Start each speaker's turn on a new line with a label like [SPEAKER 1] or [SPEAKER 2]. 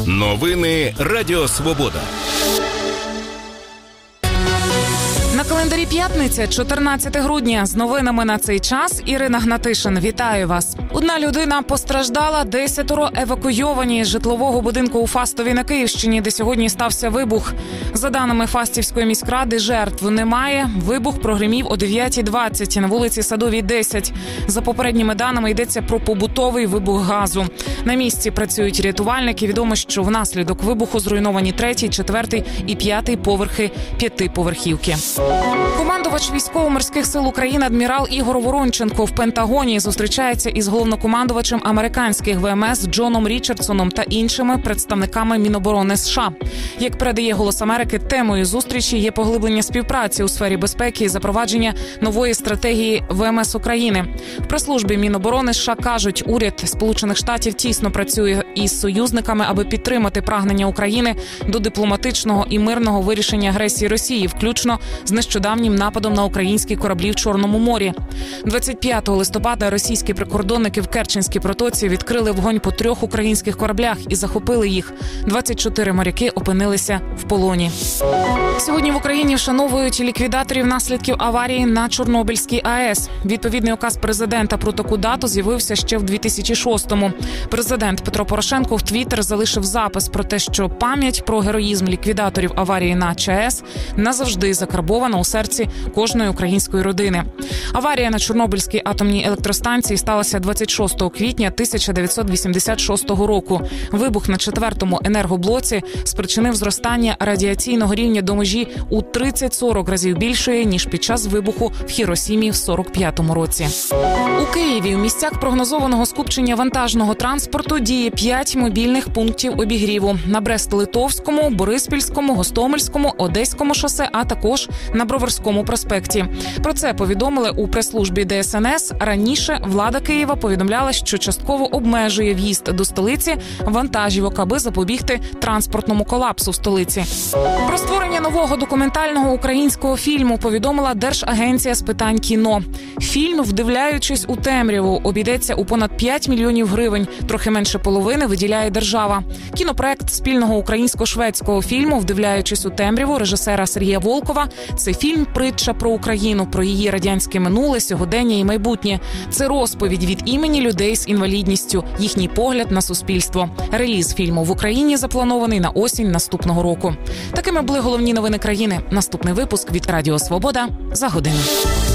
[SPEAKER 1] Новини Радіо Свобода.
[SPEAKER 2] На календарі п'ятниця, 14 грудня. З новинами на цей час Ірина Гнатишин. Вітаю вас. Одна людина постраждала, 10 евакуйовані з житлового будинку у Фастові на Київщині, де сьогодні стався вибух. За даними Фастівської міськради, жертв немає. Вибух прогримів о 9:20 на вулиці Садовій, 10. За попередніми даними йдеться про побутовий вибух газу. На місці працюють рятувальники. Відомо, що внаслідок вибуху зруйновані 3-й, 4-й і 5-й поверхи 5-поверхівки. Командувач військово-морських сил України адмірал Ігор Воронченко в Пентагоні зустрічається із головнокомандувачем американських ВМС Джоном Річардсоном та іншими представниками Міноборони США. Як передає «Голос Америки», темою зустрічі є поглиблення співпраці у сфері безпеки і запровадження нової стратегії ВМС України. В прес-службі Міноборони США кажуть, уряд Сполучених Штатів тісно працює із союзниками, аби підтримати прагнення України до дипломатичного і мирного вирішення агресії Росії, включно з нещодавнім нападом на українські кораблі в Чорному морі. 25 листопада російські прикордонники в Керченській протоці відкрили вогонь по 3 українських кораблях і захопили їх. 24 моряки опинилися в полоні. Сьогодні в Україні вшановують ліквідаторів наслідків аварії на Чорнобильській АЕС. Відповідний указ президента про таку дату з'явився ще в 2006-му. Президент Петро Порошенко в Твіттер залишив запис про те, що пам'ять про героїзм ліквідаторів аварії на ЧАЕС назавжди закарбована у серці кожної української родини. Аварія на Чорнобильській атомній електростанції сталася 26 квітня 1986 року. Вибух на 4-му енергоблоці спричинив зростання радіаційного рівня до межі у 30-40 разів більшої, ніж під час вибуху в Хіросімі в 45-му році. У Києві у місцях прогнозованого скупчення вантажного транспорту діє 5 мобільних пунктів обігріву. На Брест-Литовському, Бориспільському, Гостомельському, Одеському шосе, а також на Броварському проспекті. Про це повідомили у прес-службі ДСНС. Раніше влада Києва повідомляла, що частково обмежує в'їзд до столиці вантажівок, аби запобігти транспортному колапсу в столиці. Про створення нового документального українського фільму повідомила Держагенція з питань кіно. Фільм «Вдивляючись у темряву» обійдеться у понад 5 мільйонів гривень. Трохи менше половини виділяє держава. Кінопроект спільного українсько-шведського фільму «Вдивляючись у темряву» режисера Сергія Волкова – це фільм-притча про Україну, про її радянське минуле, сьогодення і майбутнє. Це розповідь від імені людей з інвалідністю, їхній погляд на суспільство. Реліз фільму в Україні запланований на осінь наступного року. Такими були головні новини країни. Наступний випуск від Радіо Свобода за годину.